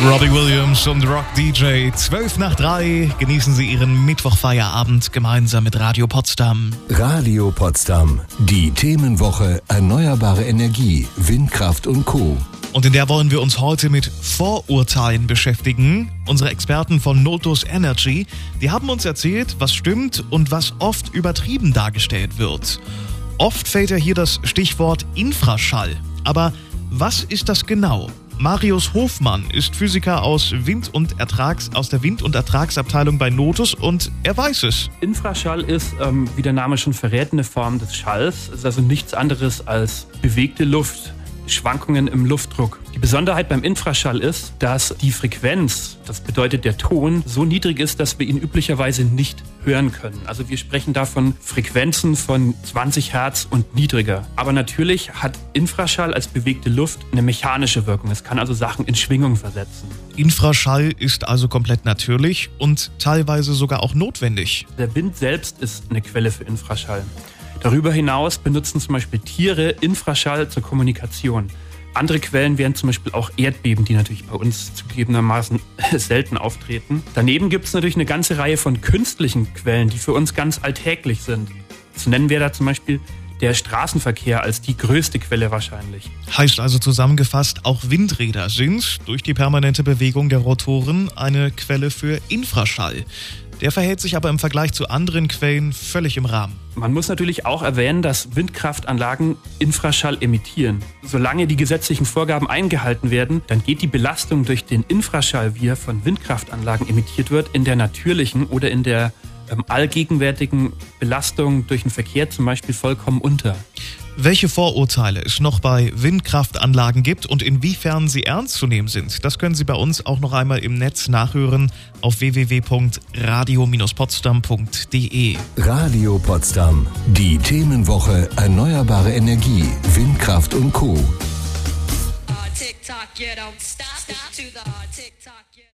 Robbie Williams und Rock DJ, 3:12. Genießen Sie Ihren Mittwochfeierabend gemeinsam mit Radio Potsdam. Radio Potsdam, die Themenwoche Erneuerbare Energie, Windkraft und Co. Und in der wollen wir uns heute mit Vorurteilen beschäftigen. Unsere Experten von Notus Energy, die haben uns erzählt, was stimmt und was oft übertrieben dargestellt wird. Oft fällt ja hier das Stichwort Infraschall. Aber was ist das genau? Marius Hofmann ist Physiker aus der Wind- und Ertragsabteilung bei Notus und er weiß es. Infraschall ist, wie der Name schon verrät, eine Form des Schalls. Es ist also nichts anderes als bewegte Luft, Schwankungen im Luftdruck. Die Besonderheit beim Infraschall ist, dass die Frequenz, das bedeutet der Ton, so niedrig ist, dass wir ihn üblicherweise nicht hören können. Also wir sprechen da von Frequenzen von 20 Hertz und niedriger. Aber natürlich hat Infraschall als bewegte Luft eine mechanische Wirkung. Es kann also Sachen in Schwingung versetzen. Infraschall ist also komplett natürlich und teilweise sogar auch notwendig. Der Wind selbst ist eine Quelle für Infraschall. Darüber hinaus benutzen zum Beispiel Tiere Infraschall zur Kommunikation. Andere Quellen wären zum Beispiel auch Erdbeben, die natürlich bei uns zugegebenermaßen selten auftreten. Daneben gibt es natürlich eine ganze Reihe von künstlichen Quellen, die für uns ganz alltäglich sind. So nennen wir da zum Beispiel der Straßenverkehr als die größte Quelle wahrscheinlich. Heißt also zusammengefasst, auch Windräder sind durch die permanente Bewegung der Rotoren eine Quelle für Infraschall. Der verhält sich aber im Vergleich zu anderen Quellen völlig im Rahmen. Man muss natürlich auch erwähnen, dass Windkraftanlagen Infraschall emittieren. Solange die gesetzlichen Vorgaben eingehalten werden, dann geht die Belastung durch den Infraschall, wie er von Windkraftanlagen emittiert wird, in der natürlichen oder in der allgegenwärtigen Belastung durch den Verkehr zum Beispiel vollkommen unter. Welche Vorurteile es noch bei Windkraftanlagen gibt und inwiefern sie ernst zu nehmen sind, das können Sie bei uns auch noch einmal im Netz nachhören auf www.radio-potsdam.de. Radio Potsdam, die Themenwoche Erneuerbare Energie, Windkraft und Co.